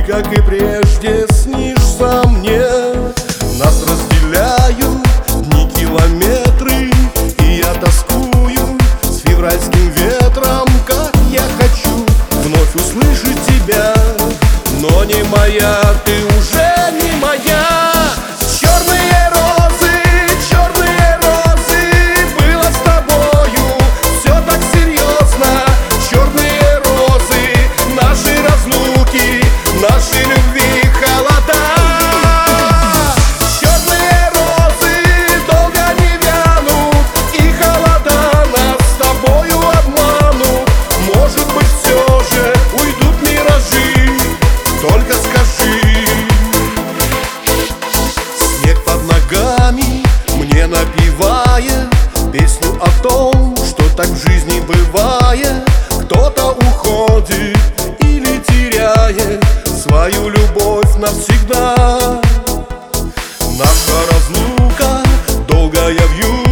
как и прежде, снишься мне. Нас разделяют дни, километры, и я тоскую с февральским ветром. Как я хочу вновь услышать тебя, но не моя, ты уже не моя. Черные розы, было с тобою все так серьезно. Черные розы, наши разлуки, наши любви холода. Черные розы долго не вянут, и холода нас с тобою обманут. Может быть, все же уйдут миражи, только скажи. Снег под ногами мне напевает песню о том, что так в жизни бывает. Кто-то уходит или теряет свою любовь навсегда. Наша разлука долгая вьюга